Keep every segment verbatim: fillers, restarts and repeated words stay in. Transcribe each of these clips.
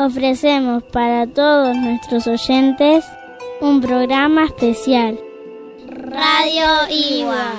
ofrecemos para todos nuestros oyentes un programa especial. Radio Iwa.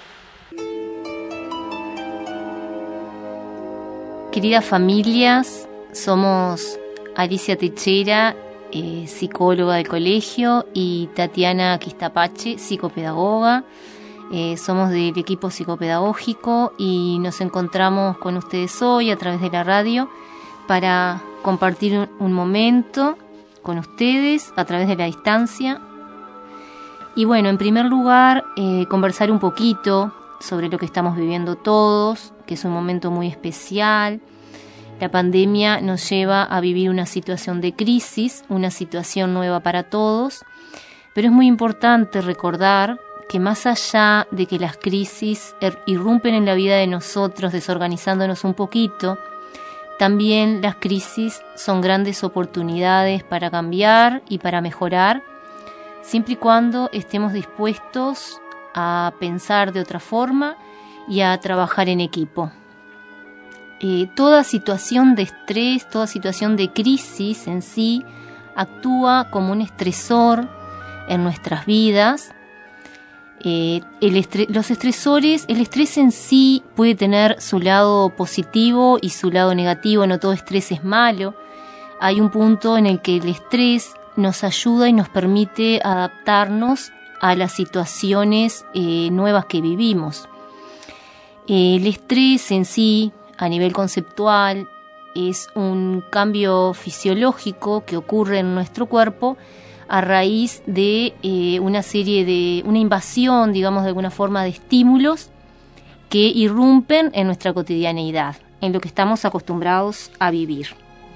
Queridas familias, somos Alicia Techera, eh, psicóloga del colegio, y Tatiana Quistapache, psicopedagoga. Eh, somos del equipo psicopedagógico y nos encontramos con ustedes hoy a través de la radio para compartir un, un momento con ustedes a través de la distancia. Y bueno, en primer lugar, eh, conversar un poquito sobre lo que estamos viviendo todos, que es un momento muy especial. La pandemia nos lleva a vivir una situación de crisis, una situación nueva para todos, pero es muy importante recordar que más allá de que las crisis er- irrumpen en la vida de nosotros, desorganizándonos un poquito, también las crisis son grandes oportunidades para cambiar y para mejorar, siempre y cuando estemos dispuestos a pensar de otra forma y a trabajar en equipo. Eh, toda situación de estrés, toda situación de crisis en sí actúa como un estresor en nuestras vidas. Eh, el estre- los estresores, el estrés en sí puede tener su lado positivo y su lado negativo, no todo estrés es malo. Hay un punto en el que el estrés nos ayuda y nos permite adaptarnos a las situaciones eh, nuevas que vivimos. Eh, el estrés en sí, a nivel conceptual, es un cambio fisiológico que ocurre en nuestro cuerpo a raíz de eh, una serie de, una invasión, digamos de alguna forma, de estímulos que irrumpen en nuestra cotidianeidad, en lo que estamos acostumbrados a vivir.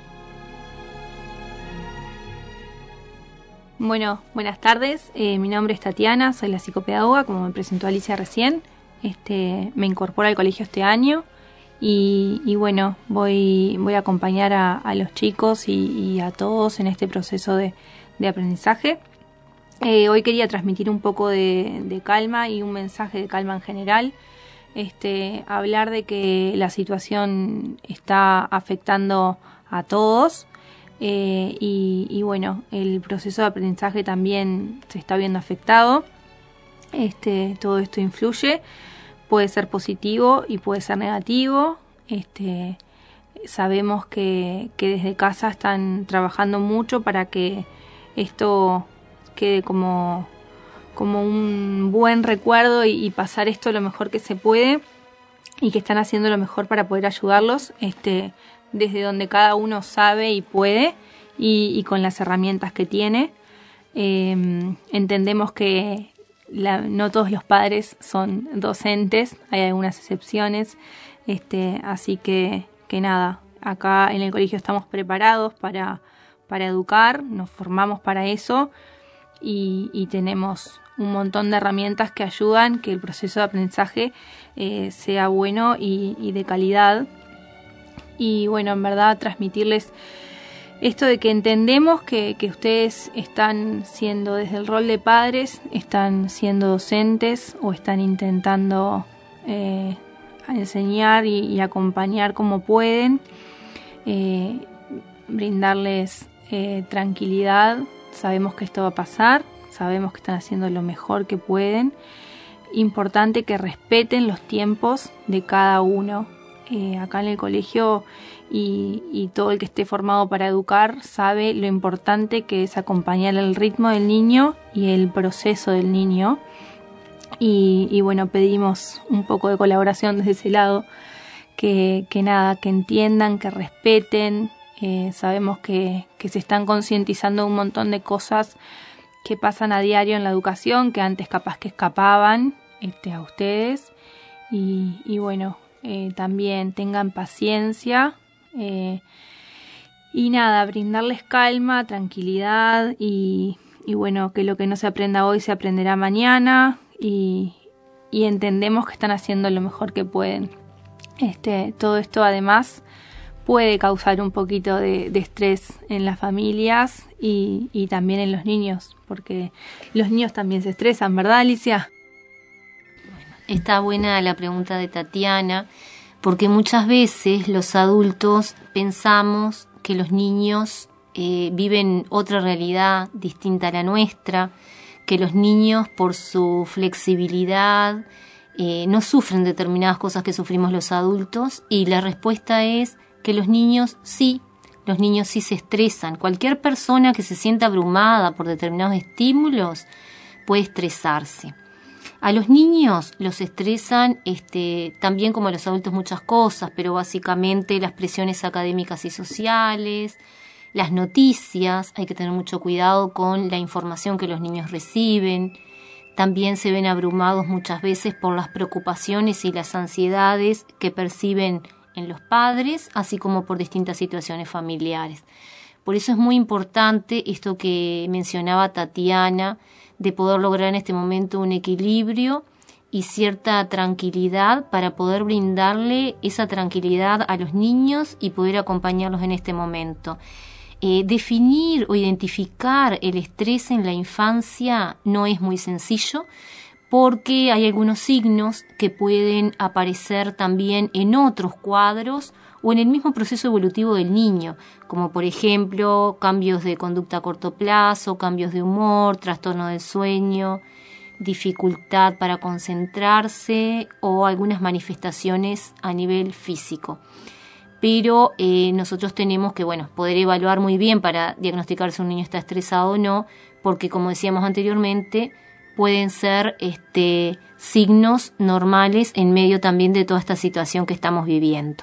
Bueno, buenas tardes, eh, mi nombre es Tatiana, soy la psicopedagoga, como me presentó Alicia recién. Este, me incorporo al colegio este año y, y bueno, voy, voy a acompañar a, a los chicos y, y a todos en este proceso de, de aprendizaje. Eh, hoy quería transmitir un poco de, de calma y un mensaje de calma en general. Este, hablar de que la situación está afectando a todos. Eh, y, y bueno, el proceso de aprendizaje también se está viendo afectado. Este, todo esto influye, puede ser positivo y puede ser negativo. Este, sabemos que, que desde casa están trabajando mucho para que esto quede como, como un buen recuerdo y, y pasar esto lo mejor que se puede, y que están haciendo lo mejor para poder ayudarlos. Este, desde donde cada uno sabe y puede y, y con las herramientas que tiene. Eh, entendemos que la, no todos los padres son docentes, hay algunas excepciones, este, así que, que nada, acá en el colegio estamos preparados para, para educar, nos formamos para eso y, y tenemos un montón de herramientas que ayudan que el proceso de aprendizaje eh, sea bueno y, y de calidad. Y bueno, en verdad transmitirles esto de que entendemos que, que ustedes están siendo, desde el rol de padres, están siendo docentes o están intentando eh, enseñar y, y acompañar como pueden, eh, brindarles eh, tranquilidad. Sabemos que esto va a pasar, sabemos que están haciendo lo mejor que pueden. Importante que respeten los tiempos de cada uno. Eh, acá en el colegio y, y todo el que esté formado para educar sabe lo importante que es acompañar el ritmo del niño y el proceso del niño. Y, y bueno, pedimos un poco de colaboración desde ese lado, que, que nada, que entiendan, que respeten. Eh, sabemos que, que se están concientizando un montón de cosas que pasan a diario en la educación, que antes capaz que escapaban este, a ustedes. Y, y bueno, eh, también tengan paciencia eh, y nada, brindarles calma, tranquilidad y, y bueno, que lo que no se aprenda hoy se aprenderá mañana y, y entendemos que están haciendo lo mejor que pueden. Este, todo esto además puede causar un poquito de, de estrés en las familias y, y también en los niños, porque los niños también se estresan, ¿verdad, Alicia? Está buena la pregunta de Tatiana, porque muchas veces los adultos pensamos que los niños eh, viven otra realidad distinta a la nuestra, que los niños por su flexibilidad eh, no sufren determinadas cosas que sufrimos los adultos, y la respuesta es que los niños sí, los niños sí se estresan. Cualquier persona que se sienta abrumada por determinados estímulos puede estresarse. A los niños los estresan este, también como a los adultos muchas cosas, pero básicamente las presiones académicas y sociales, las noticias, hay que tener mucho cuidado con la información que los niños reciben. También se ven abrumados muchas veces por las preocupaciones y las ansiedades que perciben en los padres, así como por distintas situaciones familiares. Por eso es muy importante esto que mencionaba Tatiana, de poder lograr en este momento un equilibrio y cierta tranquilidad para poder brindarle esa tranquilidad a los niños y poder acompañarlos en este momento. Eh, definir o identificar el estrés en la infancia no es muy sencillo, porque hay algunos signos que pueden aparecer también en otros cuadros o en el mismo proceso evolutivo del niño, como por ejemplo cambios de conducta a corto plazo, cambios de humor, trastorno del sueño, dificultad para concentrarse o algunas manifestaciones a nivel físico. Pero eh, nosotros tenemos que bueno, poder evaluar muy bien para diagnosticar si un niño está estresado o no, porque como decíamos anteriormente, pueden ser este, signos normales en medio también de toda esta situación que estamos viviendo.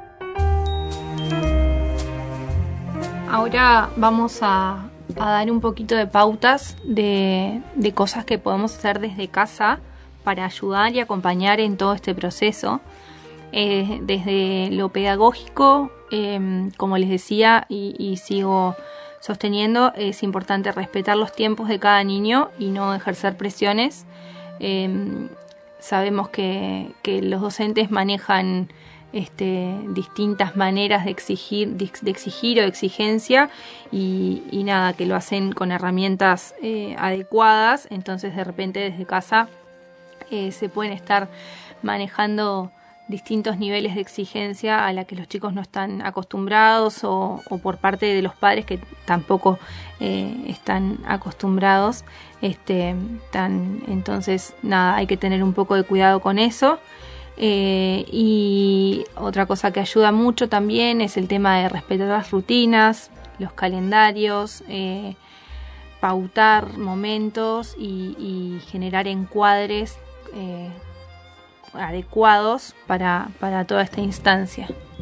Ahora vamos a, a dar un poquito de pautas de, de cosas que podemos hacer desde casa para ayudar y acompañar en todo este proceso. Eh, desde lo pedagógico, eh, como les decía y, y sigo sosteniendo, es importante respetar los tiempos de cada niño y no ejercer presiones. Eh, sabemos que, que los docentes manejan este, distintas maneras de exigir, de, de exigir o de exigencia y, y nada, que lo hacen con herramientas eh, adecuadas. Entonces de repente desde casa eh, se pueden estar manejando distintos niveles de exigencia a la que los chicos no están acostumbrados o, o por parte de los padres que tampoco eh, están acostumbrados. Este, tan, entonces, nada, hay que tener un poco de cuidado con eso. Eh, y otra cosa que ayuda mucho también es el tema de respetar las rutinas, los calendarios, eh, pautar momentos y, y generar encuadres eh, adecuados para, para toda esta instancia.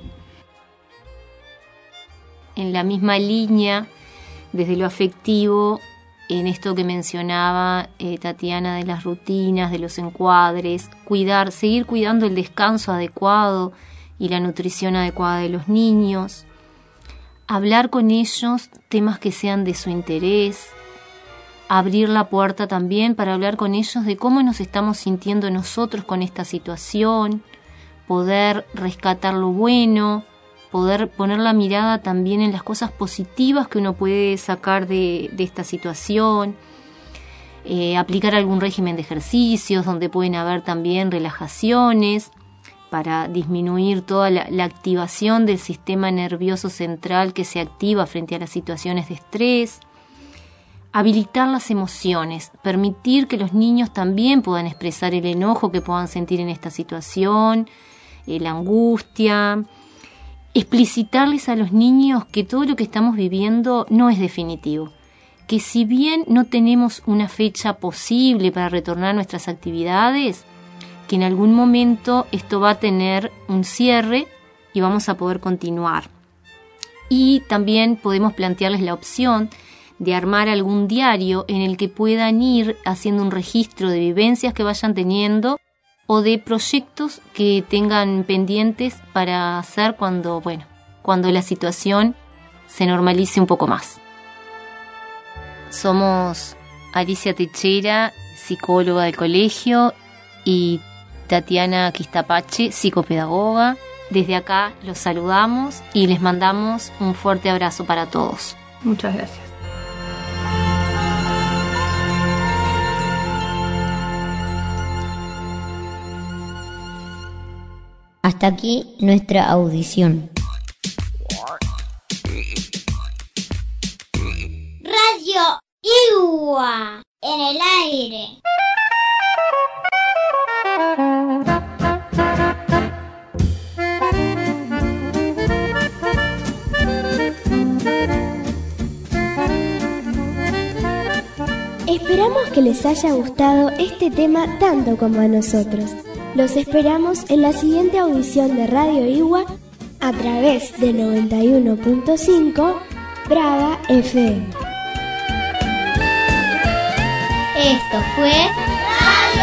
En la misma línea, desde lo afectivo, en esto que mencionaba eh, Tatiana de las rutinas, de los encuadres, cuidar, seguir cuidando el descanso adecuado y la nutrición adecuada de los niños, hablar con ellos temas que sean de su interés, abrir la puerta también para hablar con ellos de cómo nos estamos sintiendo nosotros con esta situación, poder rescatar lo bueno, poder poner la mirada también en las cosas positivas que uno puede sacar de, de esta situación, eh, aplicar algún régimen de ejercicios donde pueden haber también relajaciones para disminuir toda la, la activación del sistema nervioso central que se activa frente a las situaciones de estrés. Habilitar las emociones, permitir que los niños también puedan expresar el enojo que puedan sentir en esta situación, eh, la angustia, explicitarles a los niños que todo lo que estamos viviendo no es definitivo, que si bien no tenemos una fecha posible para retornar a nuestras actividades, que en algún momento esto va a tener un cierre y vamos a poder continuar. Y también podemos plantearles la opción de armar algún diario en el que puedan ir haciendo un registro de vivencias que vayan teniendo o de proyectos que tengan pendientes para hacer cuando, bueno, cuando la situación se normalice un poco más. Somos Alicia Techera, psicóloga del colegio, y Tatiana Quistapache, psicopedagoga. Desde acá los saludamos y les mandamos un fuerte abrazo para todos. Muchas gracias. Hasta aquí nuestra audición. Radio Igua en el aire. Esperamos que les haya gustado este tema tanto como a nosotros. Los esperamos en la siguiente audición de Radio Igua a través de noventa y uno punto cinco Brava F M. Esto fue Radio